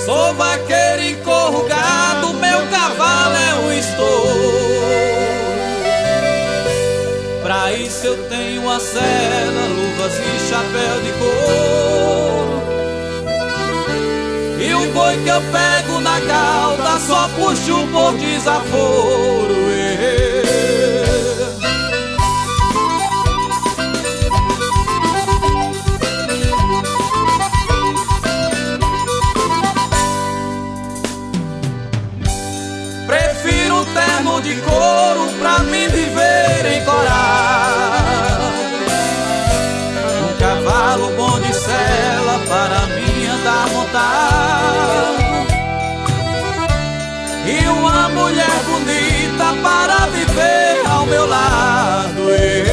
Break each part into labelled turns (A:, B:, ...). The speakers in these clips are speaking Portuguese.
A: Sou vaqueiro e corro gado, meu cavalo é um estouro. Pra isso eu tenho uma sela, luvas e chapéu de couro. E o boi que eu pego na cauda só puxo por desaforo. Prefiro o terno de couro pra me viver em coral. Um cavalo bom de sela para mim andar montado. E uma mulher bonita para viver ao meu lado.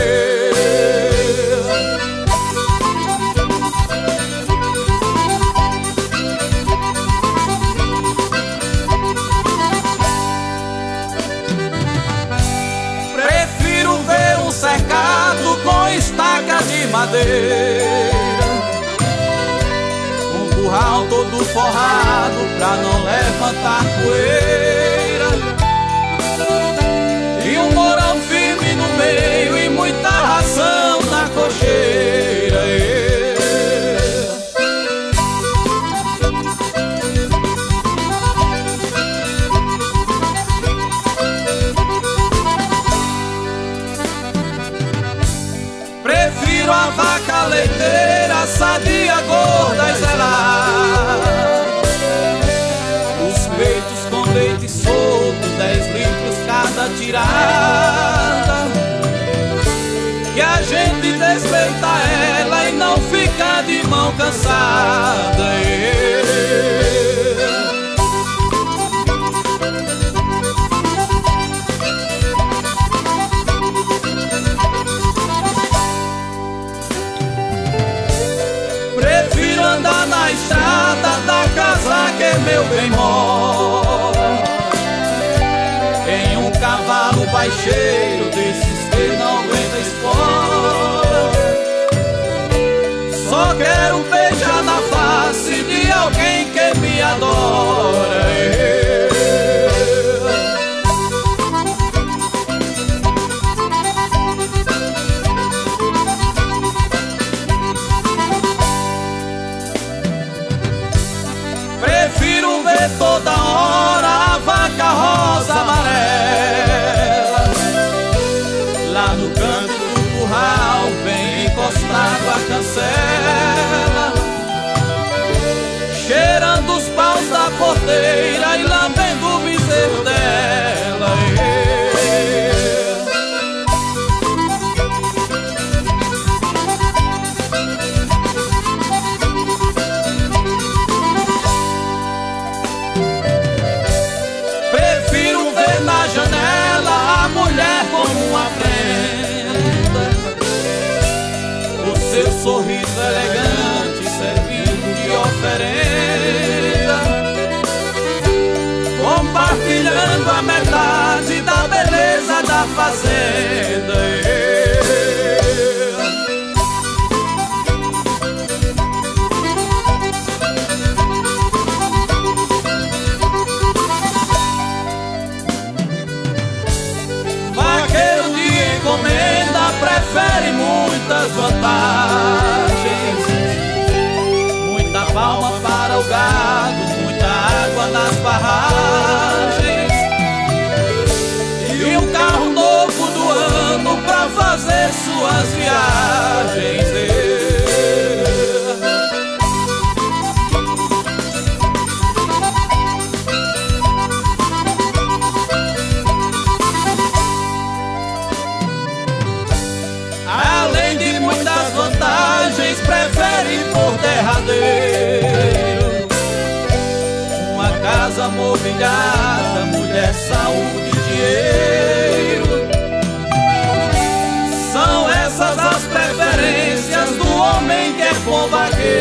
A: Prefiro ver um cercado com estaca de madeira, um curral todo forrado pra não levantar poeira, e um morão firme no meio e muita ração na cocheira. Prefiro a vaca leiteira, sadia, gorda e zelada, os peitos com leite solto, 10 litros cada tirada, que a gente despeita ela e não fica de mão cansada. Prefiro andar na estrada da casa que meu bem mora, em um cavalo baixeiro desses que não aguenta espora. Só quero beijar na face de alguém que me adora. Prefiro ver toda hora a vaca rosa amarela, lá no canto do curral, bem encostado a cancela, cheirando os paus da porteira e lambendo o bezerro dela. Prefiro ver na janela a mulher como uma prenda, o seu sorriso elegante servindo de oferenda, compartilhando a metade da beleza da fazenda. Vaqueiro de encomenda prefere muitas vantagens, muita palma para o gado, muita água nas barragens, e um carro novo do ano pra fazer suas viagens. Além de muitas vantagens, prefere por derradeiro uma casa mobiliada, mulher, saúde e dinheiro. São essas as preferências do homem que é bom vaqueiro.